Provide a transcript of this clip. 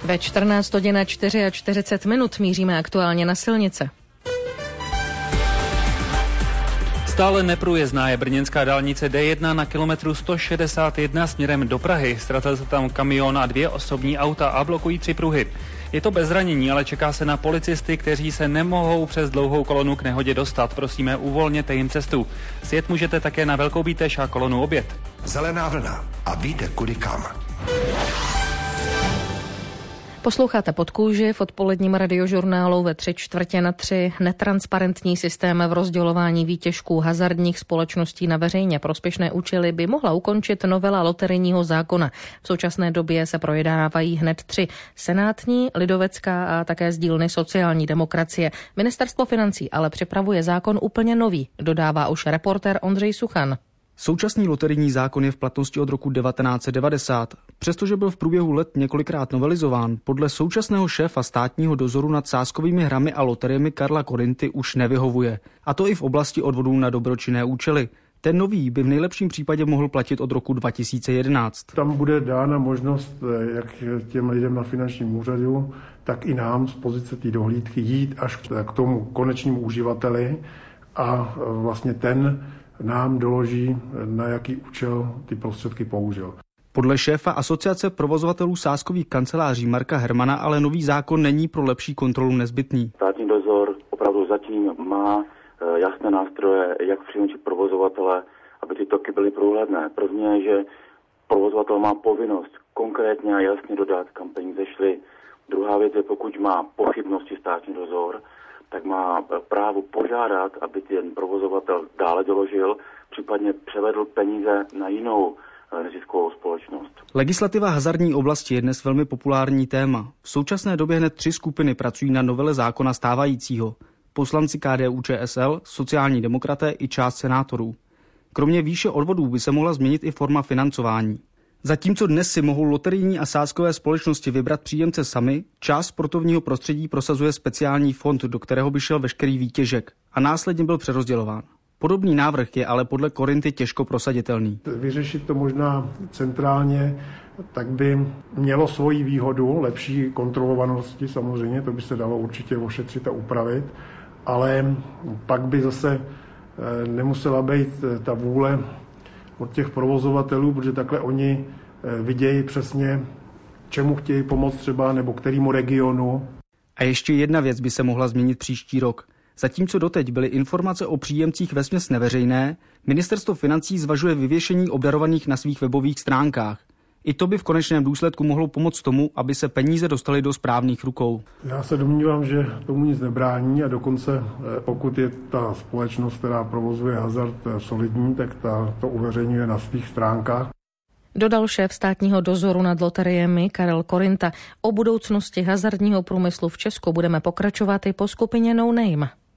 Ve 14 hodin a 44 minut míříme aktuálně na silnice. Stále neprůjezdná je brněnská dálnice D1 na kilometru 161 směrem do Prahy. Ztratil se tam kamion a 2 osobní auta a blokují 3 pruhy. Je to bez zranění, ale čeká se na policisty, kteří se nemohou přes dlouhou kolonu k nehodě dostat. Prosíme, uvolněte jim cestu. Sjet můžete také na Velkou Bíteš a kolonu Oběd. Zelená vlna a víte kudy kam. Posloucháte Podkůži v odpoledním radiožurnálu ve 3:45. Netransparentní systém v rozdělování výtěžků hazardních společností na veřejně prospěšné účely by mohla ukončit novela loterijního zákona. V současné době se projednávají hned 3: senátní, lidovecká a také z dílny sociální demokracie. Ministerstvo financí ale připravuje zákon úplně nový, dodává už reportér Ondřej Suchan. Současný loterijní zákon je v platnosti od roku 1990. Přestože byl v průběhu let několikrát novelizován, podle současného šéfa státního dozoru nad sázkovými hrami a loteriemi Karla Korinty už nevyhovuje. A to i v oblasti odvodů na dobročinné účely. Ten nový by v nejlepším případě mohl platit od roku 2011. Tam bude dána možnost jak těm lidem na finančním úřadu, tak i nám z pozice té dohlídky jít až k tomu konečnému uživateli a vlastně ten nám doloží, na jaký účel ty prostředky použil. Podle šéfa Asociace provozovatelů sázkových kanceláří Marka Hermana ale nový zákon není pro lepší kontrolu nezbytný. Státní dozor opravdu zatím má jasné nástroje, jak přinútit provozovatele, aby ty toky byly průhledné. První je, že provozovatel má povinnost konkrétně a jasně dodat, kam peníze šly. Druhá věc je, pokud má pochybnosti státní dozor, tak má právo požádat, aby ten provozovatel dále doložil, případně převedl peníze na jinou neziskovou společnost. Legislativa hazardní oblasti je dnes velmi populární téma. V současné době hned 3 skupiny pracují na novele zákona stávajícího. Poslanci KDU-ČSL, sociální demokraté i část senátorů. Kromě výše odvodů by se mohla změnit i forma financování. Zatímco dnes si mohou loterijní a sázkové společnosti vybrat příjemce sami, část sportovního prostředí prosazuje speciální fond, do kterého by šel veškerý výtěžek a následně byl přerozdělován. Podobný návrh je ale podle Korinty těžko prosaditelný. Vyřešit to možná centrálně, tak by mělo svoji výhodu, lepší kontrolovanosti samozřejmě, to by se dalo určitě ošetřit a upravit, ale pak by zase nemusela být ta vůle od těch provozovatelů, protože takhle oni vidějí přesně, čemu chtějí pomoct třeba, nebo kterému regionu. A ještě jedna věc by se mohla změnit příští rok. Zatímco doteď byly informace o příjemcích vesměs neveřejné, Ministerstvo financí zvažuje vyvěšení obdarovaných na svých webových stránkách. I to by v konečném důsledku mohlo pomoct tomu, aby se peníze dostaly do správných rukou. Já se domnívám, že tomu nic nebrání a dokonce pokud je ta společnost, která provozuje hazard, solidní, tak to uveřejňuje na svých stránkách. Dodal šéf státního dozoru nad loteriemi Karel Korinta. O budoucnosti hazardního průmyslu v Česku budeme pokračovat i po skupině No Name.